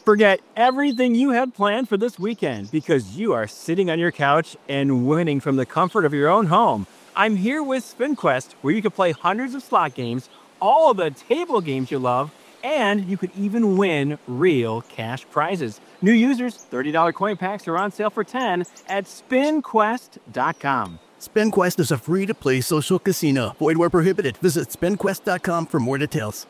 Forget everything you had planned for this weekend because you are sitting on your couch and winning from the comfort of your own home. I'm here with SpinQuest, where you can play hundreds of slot games, all the table games you love, and you could even win real cash prizes. New users, $30 coin packs are on sale for $10 at spinquest.com. SpinQuest is a free-to-play social casino. Void where prohibited. Visit spinquest.com for more details.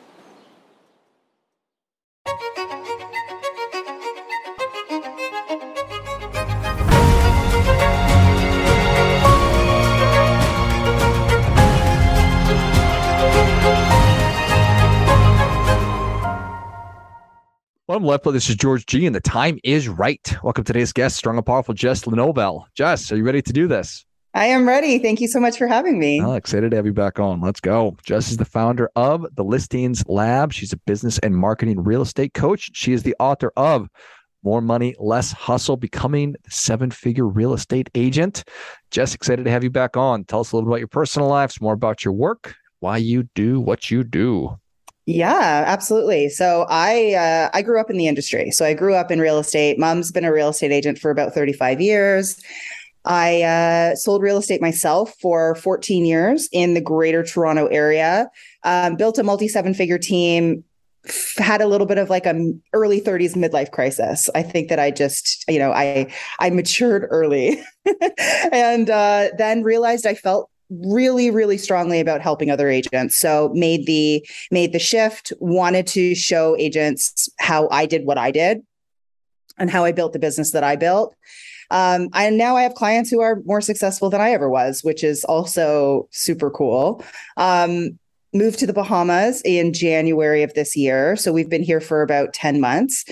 Welcome, Left Play. This is George G, and the time is right. Welcome to today's guest, strong and powerful Jess Lenovel. Jess, are you ready to do this? I am ready. Thank you so much for having me. Oh, excited to have you back on. Let's go. Jess is the founder of the Listings Lab. She's a business and marketing real estate coach. She is the author of More Money, Less Hustle, Becoming the Seven-Figure Real Estate Agent. Jess, excited to have you back on. Tell us a little bit about your personal life, some more about your work, why you do what you do. Yeah, absolutely. So I grew up in the industry. So I grew up in real estate. Mom's been a real estate agent for about 35 years. I sold real estate myself for 14 years in the Greater Toronto area. Built a multi-seven-figure team. Had a little bit of like a early 30s midlife crisis. I think that I just, I matured early, and then realized I felt really, really strongly about helping other agents. So made the shift, wanted to show agents how I did what I did and how I built the business that I built. And now I have clients who are more successful than I ever was, which is also super cool. Moved to the Bahamas in January of this year. So we've been here for about 10 months.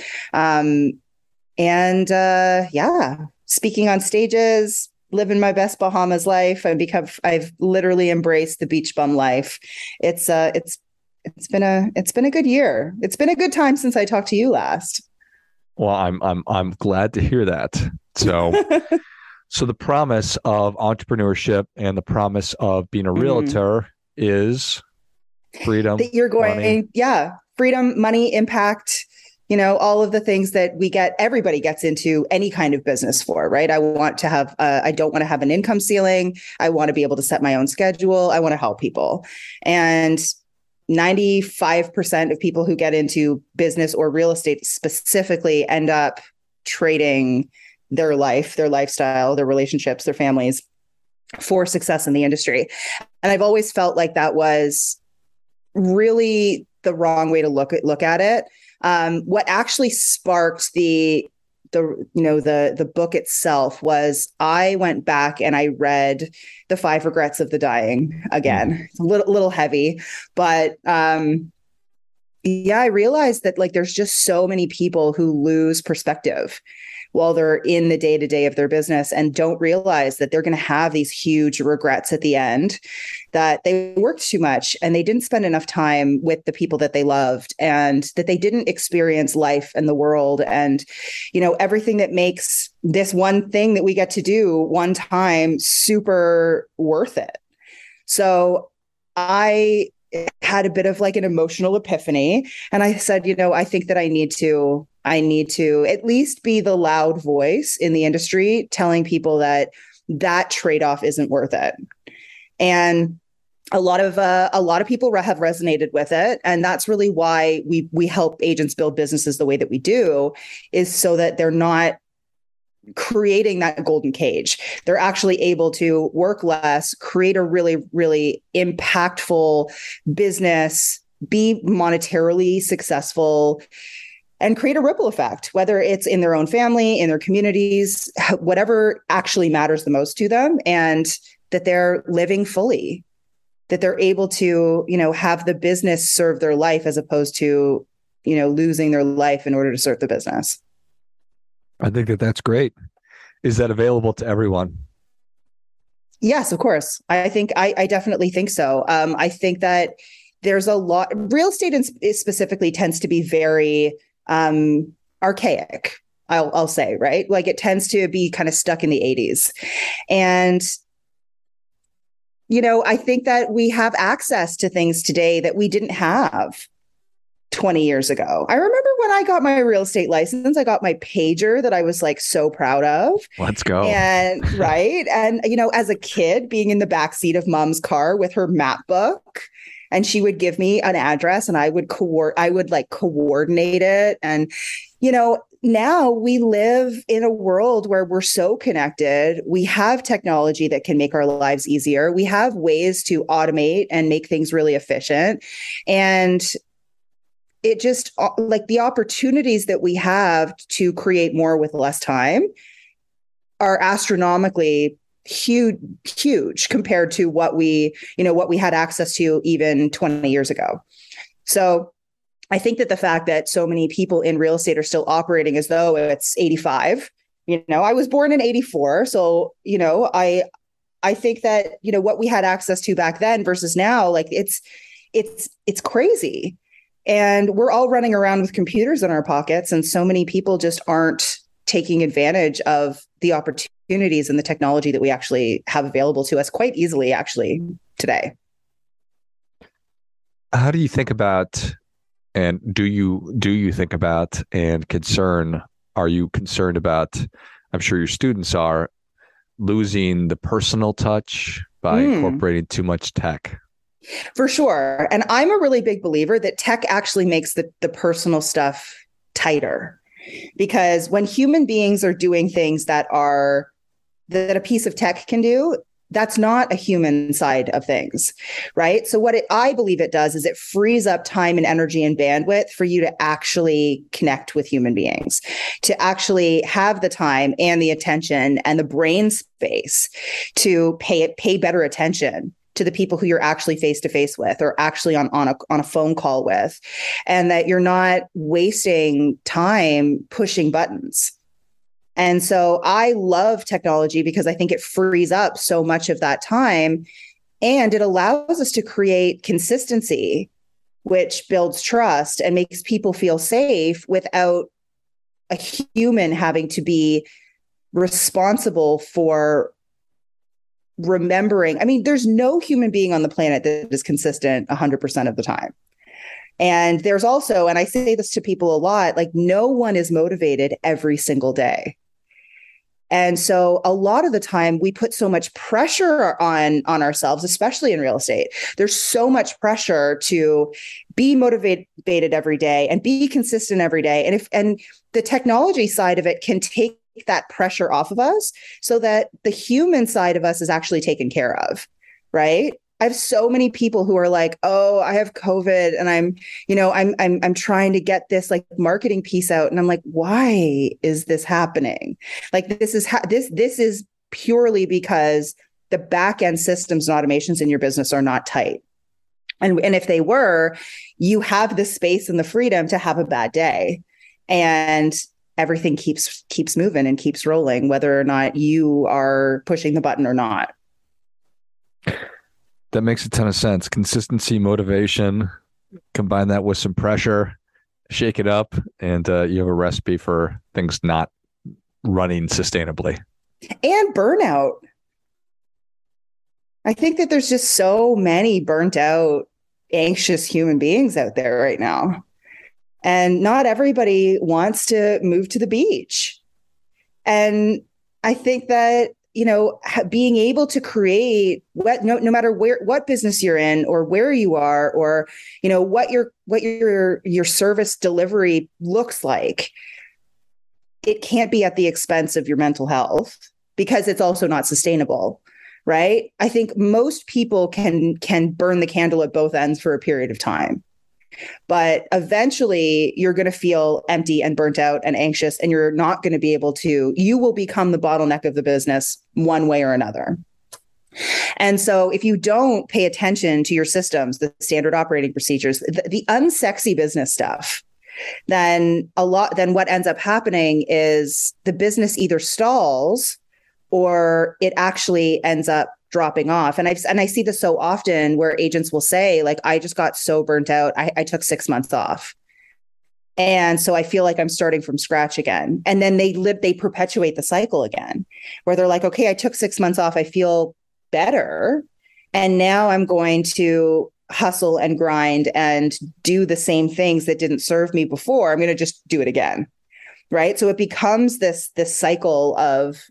Speaking on stages, living my best Bahamas life. I've literally embraced the beach bum life. It's been a good year. It's been a good time since I talked to you last. Well, I'm glad to hear that. So, so the promise of entrepreneurship and the promise of being a realtor is freedom. That you're going, money. Freedom, money, impact. All of the things that everybody gets into any kind of business for, right? I don't want to have an income ceiling. I want to be able to set my own schedule. I want to help people. And 95% of people who get into business or real estate specifically end up trading their life, their lifestyle, their relationships, their families for success in the industry. And I've always felt like that was really the wrong way to look at it. What actually sparked the book itself was I went back and I read The 5 Regrets of the Dying again. It's a little heavy, but I realized that there's just so many people who lose perspective while they're in the day-to-day of their business and don't realize that they're going to have these huge regrets at the end, that they worked too much and they didn't spend enough time with the people that they loved, and that they didn't experience life and the world and, everything that makes this one thing that we get to do one time super worth it. So I had a bit of an emotional epiphany, and I said, I think that I need to at least be the loud voice in the industry telling people that trade-off isn't worth it. And a lot of people have resonated with it. And that's really why we help agents build businesses the way that we do, is so that they're not creating that golden cage. They're actually able to work less, create a really, really impactful business, be monetarily successful, and create a ripple effect, whether it's in their own family, in their communities, whatever actually matters the most to them, and that they're living fully, that they're able to, have the business serve their life as opposed to, losing their life in order to serve the business. I think that's great. Is that available to everyone? Yes, of course. I definitely think so. I think that there's a lot, real estate specifically tends to be very archaic, I'll say, right? It tends to be kind of stuck in the 80s. And, I think that we have access to things today that we didn't have 20 years ago. I remember when I got my real estate license, I got my pager that I was like so proud of. Let's go. And right. And, you know, as a kid being in the backseat of mom's car with her map book, and she would give me an address and I would like coordinate it. And, you know, now we live in a world where we're so connected. We have technology that can make our lives easier. We have ways to automate and make things really efficient. And it just like the opportunities that we have to create more with less time are astronomically huge compared to what we had access to even 20 years ago. So I think that the fact that so many people in real estate are still operating as though it's 85, you know, I was born in 84. So, you know, I think that, you know, what we had access to back then versus now, like it's crazy. And we're all running around with computers in our pockets. And so many people just aren't taking advantage of the opportunities and the technology that we actually have available to us quite easily, actually, today. How do you think about, and do you think about and are you concerned about, I'm sure your students are, losing the personal touch by incorporating too much tech? For sure. And I'm a really big believer that tech actually makes the personal stuff tighter, because when human beings are doing things that a piece of tech can do, that's not a human side of things, right? So what I believe it does is it frees up time and energy and bandwidth for you to actually connect with human beings, to actually have the time and the attention and the brain space to pay better attention to the people who you're actually face to face with or actually on a phone call with, and that you're not wasting time pushing buttons. And so I love technology because I think it frees up so much of that time, and it allows us to create consistency, which builds trust and makes people feel safe without a human having to be responsible for remembering. I mean, there's no human being on the planet that is consistent 100% of the time. And there's also, and I say this to people a lot, like no one is motivated every single day. And so a lot of the time we put so much pressure on ourselves, especially in real estate. There's so much pressure to be motivated every day and be consistent every day. And the technology side of it can take that pressure off of us so that the human side of us is actually taken care of, right? I have so many people who are like, "Oh, I have COVID and I'm trying to get this like marketing piece out." And I'm like, "Why is this happening?" Like this is purely because the back end systems and automations in your business are not tight. And if they were, you have the space and the freedom to have a bad day. And everything keeps moving and keeps rolling, whether or not you are pushing the button or not. That makes a ton of sense. Consistency, motivation, combine that with some pressure, shake it up, and you have a recipe for things not running sustainably. And burnout. I think that there's just so many burnt out, anxious human beings out there right now. And not everybody wants to move to the beach. And I think that, you know, being able to create no matter what business you're in or where you are, or, you know, what your service delivery looks like, it can't be at the expense of your mental health, because it's also not sustainable. Right. I think most people can burn the candle at both ends for a period of time. But eventually you're going to feel empty and burnt out and anxious, and you're not going to be able to, you will become the bottleneck of the business one way or another. And so if you don't pay attention to your systems, the standard operating procedures, the unsexy business stuff, then what ends up happening is the business either stalls or it actually ends up dropping off. And I see this so often where agents will say, like, I just got so burnt out. I took 6 months off. And so I feel like I'm starting from scratch again. And then they perpetuate the cycle again, where they're like, okay, I took 6 months off. I feel better. And now I'm going to hustle and grind and do the same things that didn't serve me before. I'm going to just do it again. Right. So it becomes this cycle of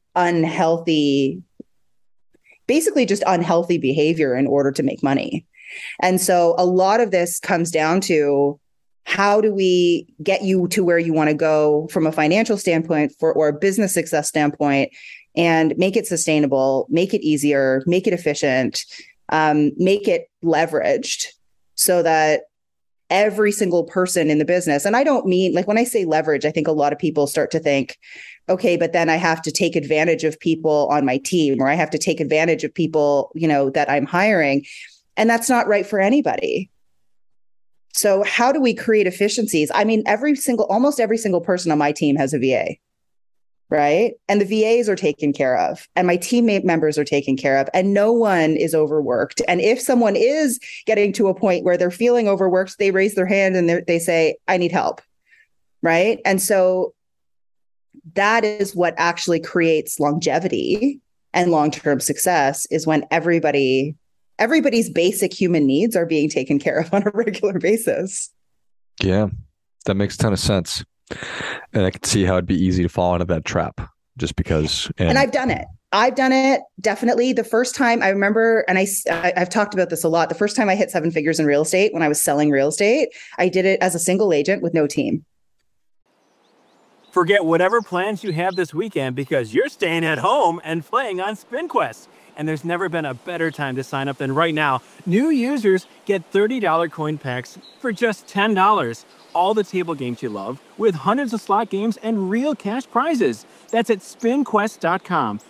basically just unhealthy behavior in order to make money. And so a lot of this comes down to, how do we get you to where you want to go from a financial standpoint or a business success standpoint, and make it sustainable, make it easier, make it efficient, make it leveraged, so that every single person in the business, and I don't mean, like, when I say leverage, I think a lot of people start to think, okay, but then I have to take advantage of people on my team, or I have to take advantage of people, that I'm hiring. And that's not right for anybody. So how do we create efficiencies? I mean, almost every single person on my team has a VA, right? And the VAs are taken care of, and my teammate members are taken care of, and no one is overworked. And if someone is getting to a point where they're feeling overworked, they raise their hand and they say, I need help, right? And so that is what actually creates longevity and long-term success, is when everybody's basic human needs are being taken care of on a regular basis. Yeah, that makes a ton of sense. And I can see how it'd be easy to fall into that trap just because. And I've done it. Definitely. The first time I remember, and I've talked about this a lot, the first time I hit 7 figures in real estate, when I was selling real estate, I did it as a single agent with no team. Forget whatever plans you have this weekend, because you're staying at home and playing on SpinQuest. And there's never been a better time to sign up than right now. New users get $30 coin packs for just $10. All the table games you love, with hundreds of slot games and real cash prizes. That's at spinquest.com.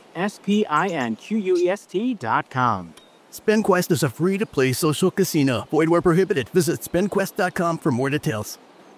SPINQUEST.com. SpinQuest is a free-to-play social casino. Void where prohibited. Visit spinquest.com for more details.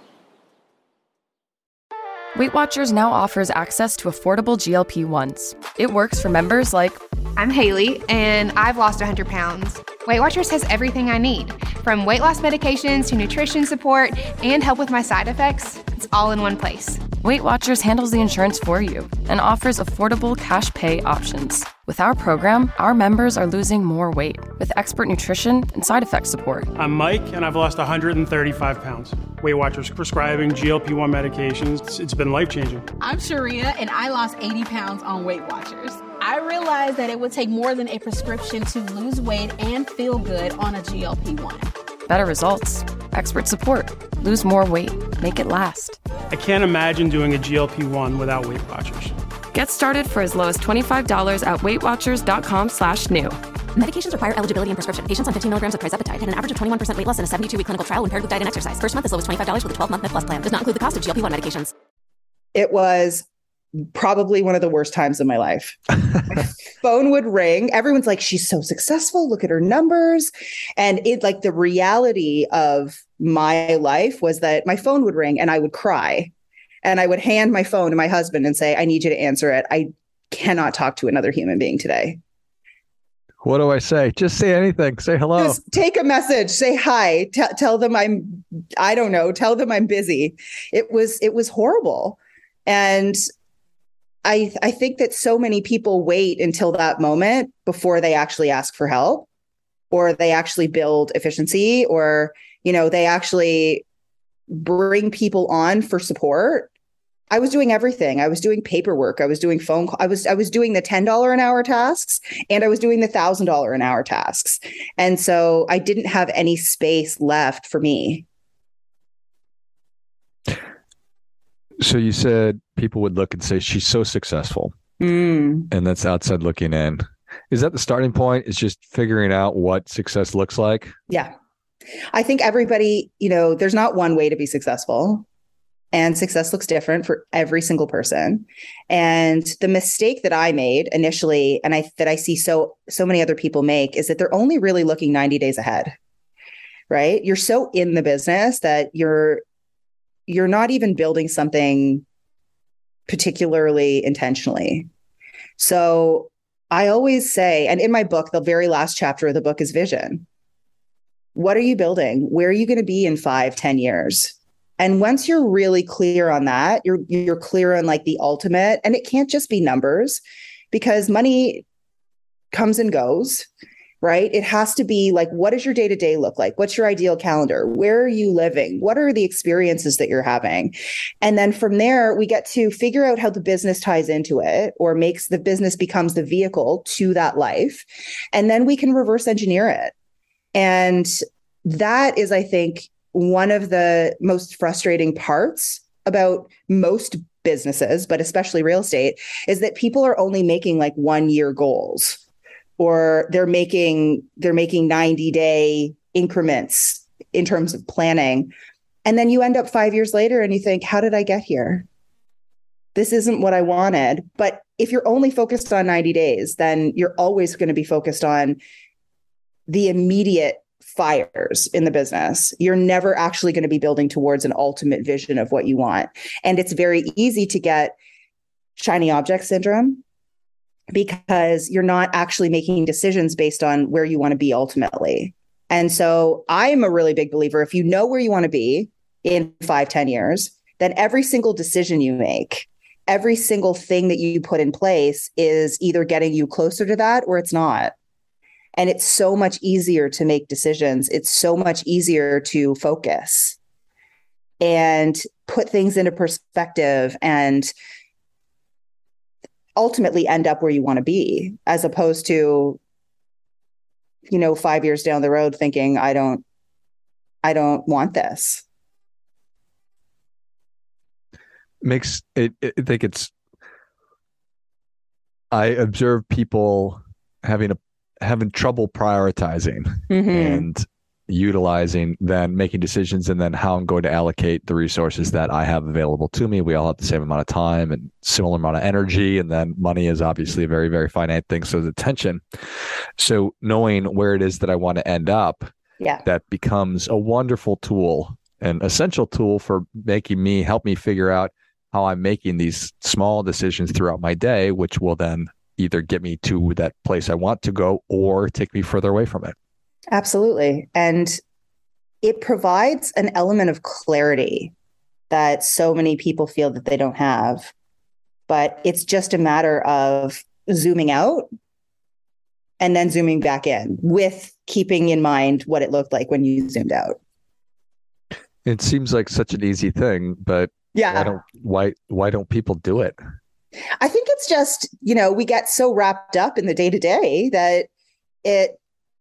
Weight Watchers now offers access to affordable GLP-1s. It works for members like... I'm Haley, and I've lost 100 pounds. Weight Watchers has everything I need, from weight loss medications to nutrition support and help with my side effects. It's all in one place. Weight Watchers handles the insurance for you and offers affordable cash pay options. With our program, our members are losing more weight with expert nutrition and side effect support. I'm Mike, and I've lost 135 pounds. Weight Watchers prescribing GLP-1 medications. It's been life-changing. I'm Sharia, and I lost 80 pounds on Weight Watchers. I realized that it would take more than a prescription to lose weight and feel good on a GLP-1. Better results, expert support, lose more weight, make it last. I can't imagine doing a GLP-1 without Weight Watchers. Get started for as low as $25 at weightwatchers.com/new. Medications require eligibility and prescription. Patients on 15 milligrams of trizepatide had an average of 21% weight loss in a 72-week clinical trial when paired with diet and exercise. First month as low as $25 with a 12-month Med Plus plan. Does not include the cost of GLP-1 medications. It was probably one of the worst times of my life. My phone would ring. Everyone's like, she's so successful. Look at her numbers. And it, like, the reality of my life was that my phone would ring and I would cry. And I would hand my phone to my husband and say, I need you to answer it. I cannot talk to another human being today. What do I say? Just say anything. Say hello. Just take a message. Say hi. Tell them I don't know. Tell them I'm busy. It was horrible. And I think that so many people wait until that moment before they actually ask for help, or they actually build efficiency, or, they actually bring people on for support. I was doing everything. I was doing paperwork. I was doing phone call. I was doing the $10 an hour tasks, and I was doing the $1,000 an hour tasks. And so I didn't have any space left for me. So you said people would look and say, she's so successful. And that's outside looking in. Is that the starting point? Is just figuring out what success looks like? Yeah. I think everybody, there's not one way to be successful. And success looks different for every single person. And the mistake that I made initially, and that I see so many other people make, is that they're only really looking 90 days ahead, right? You're so in the business that you're not even building something particularly intentionally. So I always say, and in my book, the very last chapter of the book is vision. What are you building? Where are you going to be in 5-10 years? And once you're really clear on that, you're clear on, like, the ultimate, and it can't just be numbers, because money comes and goes. right? It has to be like, what does your day-to-day look like? What's your ideal calendar? Where are you living? What are the experiences that you're having? And then from there, we get to figure out how the business ties into it, or makes the business becomes the vehicle to that life. And then we can reverse engineer it. And that is, I think, one of the most frustrating parts about most businesses, but especially real estate, is that people are only making like 1-year goals, or they're making 90-day increments in terms of planning. And then you end up 5 years later and you think, how did I get here? This isn't what I wanted. But if you're only focused on 90 days, then you're always going to be focused on the immediate fires in the business. You're never actually going to be building towards an ultimate vision of what you want. And it's very easy to get shiny object syndrome, because you're not actually making decisions based on where you want to be ultimately. And so I'm a really big believer, if you know where you want to be in 5-10 years, then every single decision you make, every single thing that you put in place is either getting you closer to that or it's not. And it's so much easier to make decisions. It's so much easier to focus and put things into perspective and ultimately end up where you want to be, as opposed to, 5 years down the road thinking, I don't want this. Makes it, I observe people having trouble prioritizing and utilizing, then making decisions, and then how I'm going to allocate the resources that I have available to me. We all have the same amount of time and similar amount of energy, and then money is obviously a very, very finite thing. So the attention. So knowing where it is that I want to end up, that becomes a wonderful tool, an essential tool for help me figure out how I'm making these small decisions throughout my day, which will then either get me to that place I want to go or take me further away from it. Absolutely. And it provides an element of clarity that so many people feel that they don't have. But it's just a matter of zooming out and then zooming back in, with keeping in mind what it looked like when you zoomed out. It seems like such an easy thing, but why don't people do it? I think it's just, we get so wrapped up in the day-to-day that it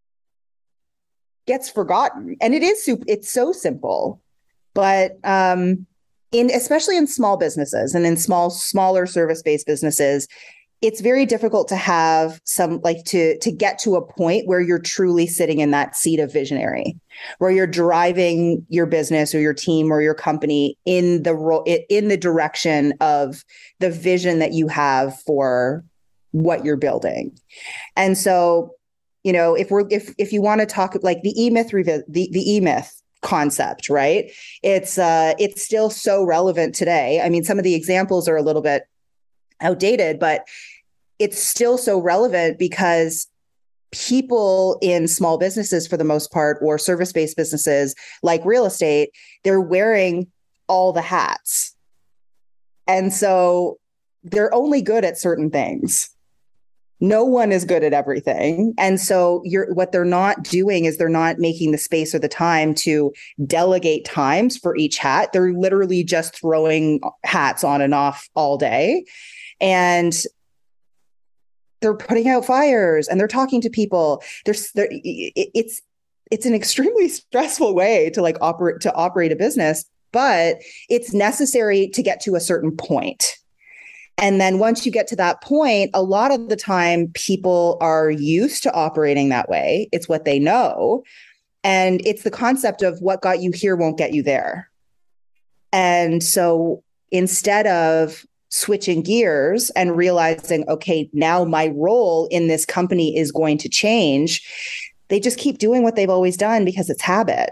gets forgotten. And it's so simple, but especially in small businesses and in smaller service-based businesses, it's very difficult to have to get to a point where you're truly sitting in that seat of visionary, where you're driving your business or your team or your company in the direction of the vision that you have for what you're building. And so, if you want to talk like the E-Myth the E-Myth concept, right? It's still so relevant today. I mean, some of the examples are a little bit outdated, but it's still so relevant because people in small businesses, for the most part, or service-based businesses like real estate, they're wearing all the hats. And so they're only good at certain things. No one is good at everything. And so what they're not doing is they're not making the space or the time to delegate times for each hat. They're literally just throwing hats on and off all day. And they're putting out fires and they're talking to people. It's an extremely stressful way to operate a business, but it's necessary to get to a certain point. And then once you get to that point, a lot of the time people are used to operating that way. It's what they know. And it's the concept of what got you here won't get you there. And so instead of switching gears and realizing, okay, now my role in this company is going to change, they just keep doing what they've always done because it's habit,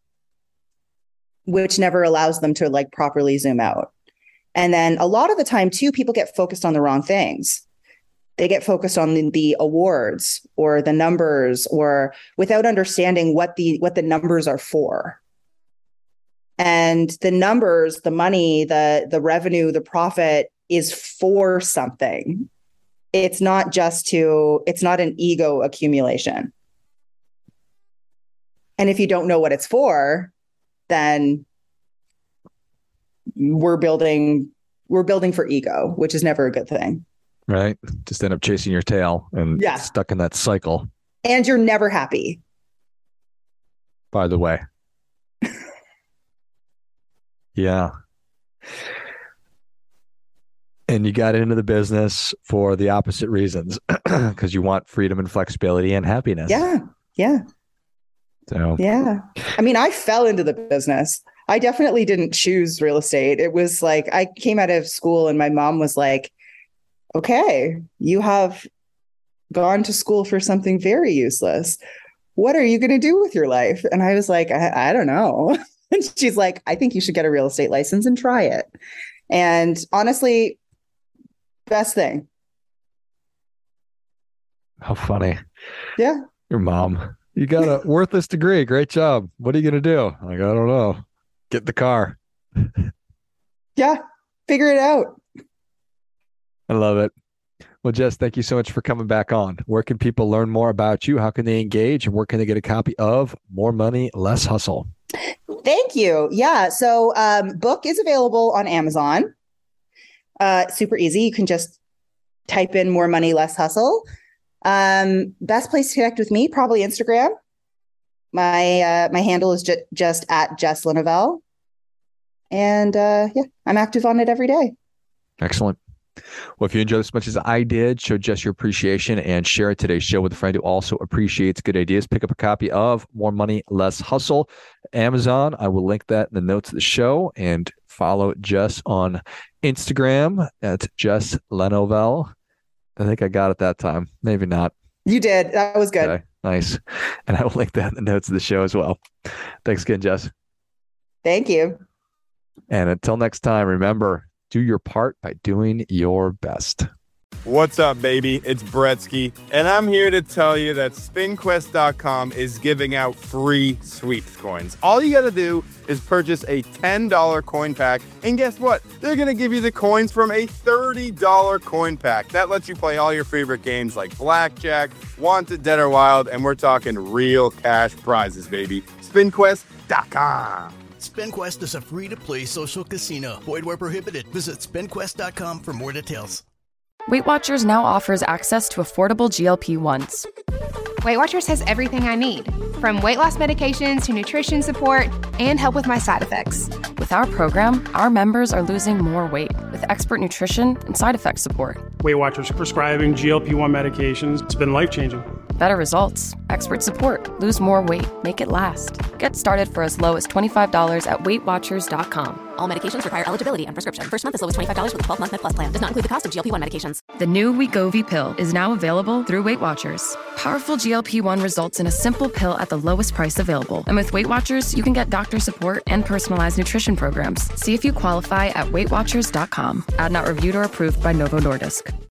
which never allows them to properly zoom out. And then a lot of the time too, people get focused on the wrong things. They get focused on the awards or the numbers, or without understanding what the numbers are for. And the numbers, the money, the revenue, the profit is for something. It's not an ego accumulation. And if you don't know what it's for, then we're building for ego, which is never a good thing. Right. Just end up chasing your tail and stuck in that cycle. And you're never happy. By the way. Yeah. And you got into the business for the opposite reasons, because you want freedom and flexibility and happiness. Yeah. Yeah. So, yeah. I mean, I fell into the business. I definitely didn't choose real estate. It was like, I came out of school and my mom was like, okay, you have gone to school for something very useless. What are you going to do with your life? And I was like, I don't know. And she's like, I think you should get a real estate license and try it. And honestly, best thing. How funny. Yeah. Your mom. You got a worthless degree. Great job. What are you going to do? Like, I don't know. Get in the car. Yeah. Figure it out. I love it. Well, Jess, thank you so much for coming back on. Where can people learn more about you? How can they engage? And where can they get a copy of More Money, Less Hustle? Thank you. Yeah. So book is available on Amazon. Super easy. You can just type in More Money, Less Hustle. Best place to connect with me, probably Instagram. My handle is just at Jess Lenavelle. And I'm active on it every day. Excellent. Well, if you enjoyed this as much as I did, show Jess your appreciation and share today's show with a friend who also appreciates good ideas. Pick up a copy of More Money, Less Hustle, Amazon. I will link that in the notes of the show, and follow Jess on Instagram at Jess Lenavelle. I think I got it that time. Maybe not. You did. That was good. Okay, nice. And I will link that in the notes of the show as well. Thanks again, Jess. Thank you. And until next time, remember, do your part by doing your best. What's up, baby? It's Bretsky, and I'm here to tell you that SpinQuest.com is giving out free sweeps coins. All you got to do is purchase a $10 coin pack, and guess what? They're going to give you the coins from a $30 coin pack. That lets you play all your favorite games like Blackjack, Wanted, Dead or Wild, and we're talking real cash prizes, baby. SpinQuest.com. SpinQuest is a free-to-play social casino. Void where prohibited. Visit SpinQuest.com for more details. Weight Watchers now offers access to affordable GLP-1s. Weight Watchers has everything I need, from weight loss medications to nutrition support and help with my side effects. With our program, our members are losing more weight with expert nutrition and side effect support. Weight Watchers prescribing GLP-1 medications. It's been life-changing. Better results, expert support, lose more weight, make it last. Get started for as low as $25 at WeightWatchers.com. All medications require eligibility and prescription. First month as low as $25 with a 12-month Med Plus plan. Does not include the cost of GLP-1 medications. The new Wegovy pill is now available through Weight Watchers. Powerful GLP-1 results in a simple pill at the lowest price available. And with Weight Watchers, you can get doctor support and personalized nutrition programs. See if you qualify at WeightWatchers.com. Ad not reviewed or approved by Novo Nordisk.